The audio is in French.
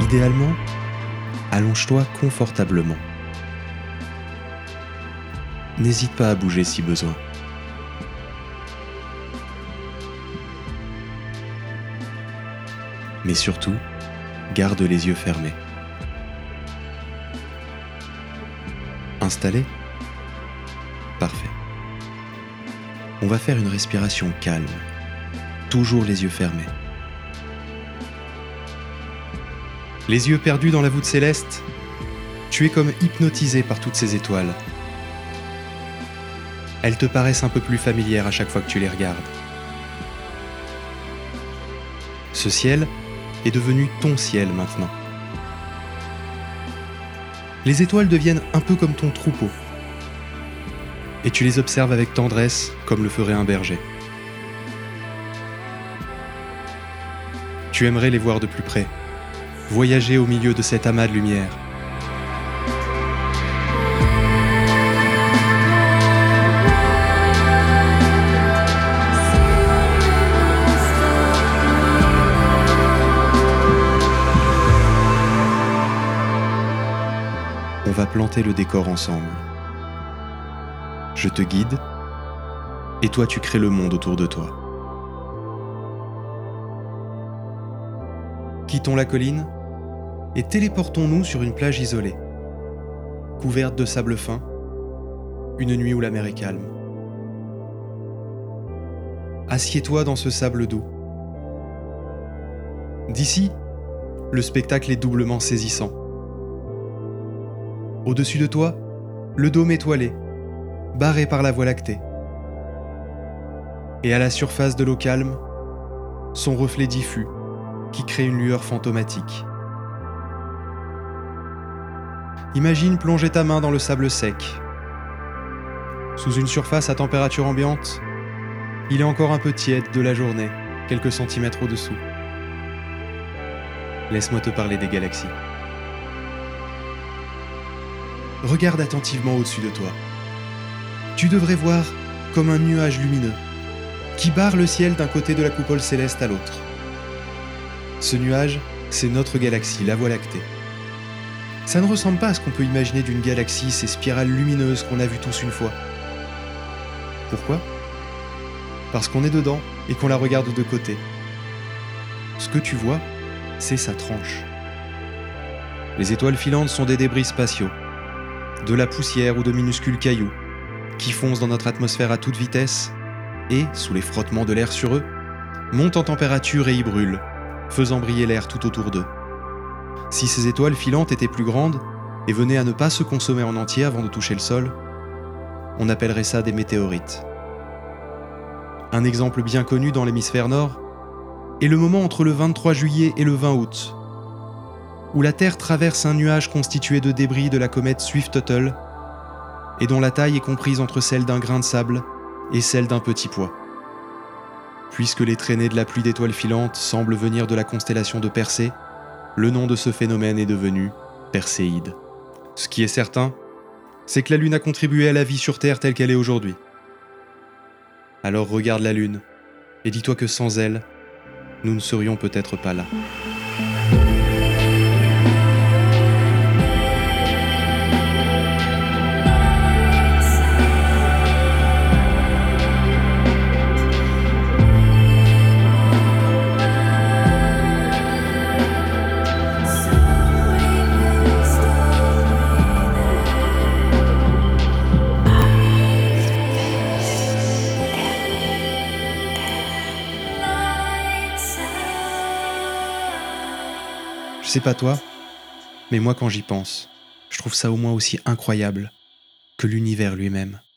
Idéalement, allonge-toi confortablement. N'hésite pas à bouger si besoin. Mais surtout, garde les yeux fermés. Installé ? Parfait. On va faire une respiration calme, toujours les yeux fermés. Les yeux perdus dans la voûte céleste, tu es comme hypnotisé par toutes ces étoiles. Elles te paraissent un peu plus familières à chaque fois que tu les regardes. Ce ciel est devenu ton ciel maintenant. Les étoiles deviennent un peu comme ton troupeau. Et tu les observes avec tendresse, comme le ferait un berger. Tu aimerais les voir de plus près, voyager au milieu de cet amas de lumière. On va planter le décor ensemble. Je te guide, et toi tu crées le monde autour de toi. Quittons la colline et téléportons-nous sur une plage isolée, couverte de sable fin, une nuit où la mer est calme. Assieds-toi dans ce sable doux. D'ici, le spectacle est doublement saisissant. Au-dessus de toi, le dôme étoilé, barré par la Voie lactée. Et à la surface de l'eau calme, son reflet diffus qui crée une lueur fantomatique. Imagine plonger ta main dans le sable sec. Sous une surface à température ambiante, il est encore un peu tiède de la journée, quelques centimètres au-dessous. Laisse-moi te parler des galaxies. Regarde attentivement au-dessus de toi. Tu devrais voir comme un nuage lumineux qui barre le ciel d'un côté de la coupole céleste à l'autre. Ce nuage, c'est notre galaxie, la Voie lactée. Ça ne ressemble pas à ce qu'on peut imaginer d'une galaxie, ces spirales lumineuses qu'on a vues tous une fois. Pourquoi ? Parce qu'on est dedans et qu'on la regarde de côté. Ce que tu vois, c'est sa tranche. Les étoiles filantes sont des débris spatiaux, de la poussière ou de minuscules cailloux, qui foncent dans notre atmosphère à toute vitesse et, sous les frottements de l'air sur eux, montent en température et y brûlent, faisant briller l'air tout autour d'eux. Si ces étoiles filantes étaient plus grandes et venaient à ne pas se consommer en entier avant de toucher le sol, on appellerait ça des météorites. Un exemple bien connu dans l'hémisphère nord est le moment entre le 23 juillet et le 20 août, où la Terre traverse un nuage constitué de débris de la comète Swift-Tuttle et dont la taille est comprise entre celle d'un grain de sable et celle d'un petit pois. Puisque les traînées de la pluie d'étoiles filantes semblent venir de la constellation de Persée, le nom de ce phénomène est devenu Perséide. Ce qui est certain, c'est que la Lune a contribué à la vie sur Terre telle qu'elle est aujourd'hui. Alors regarde la Lune et dis-toi que sans elle, nous ne serions peut-être pas là. Je sais pas toi, mais moi quand j'y pense, je trouve ça au moins aussi incroyable que l'univers lui-même.